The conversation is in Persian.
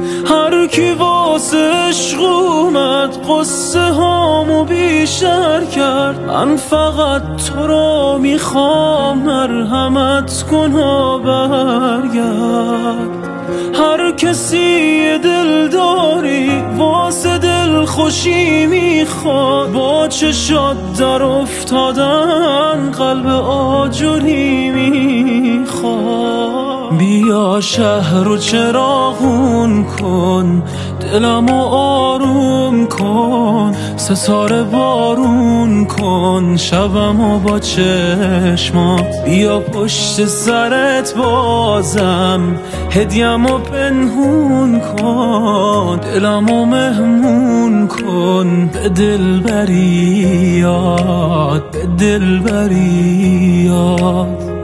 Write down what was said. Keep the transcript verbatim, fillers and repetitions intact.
هر کی واسه عشق اومد قصه هامو بیشتر کرد. من فقط تو رو میخوام، مرحمت کن و برگرد. هر کسی دل داری واسه دل خوشی میخواد، با چشات در افتادن قلب آجوری میخواد. بیا شهر رو چراغون کن، دلمو آروم کن، ستاره بارون کن شبمو با چشمات. بیا پشت سرت بازم هدیه‌مو پنهون کن، دلمو مهمون کن به دلبریات، به دلبریات.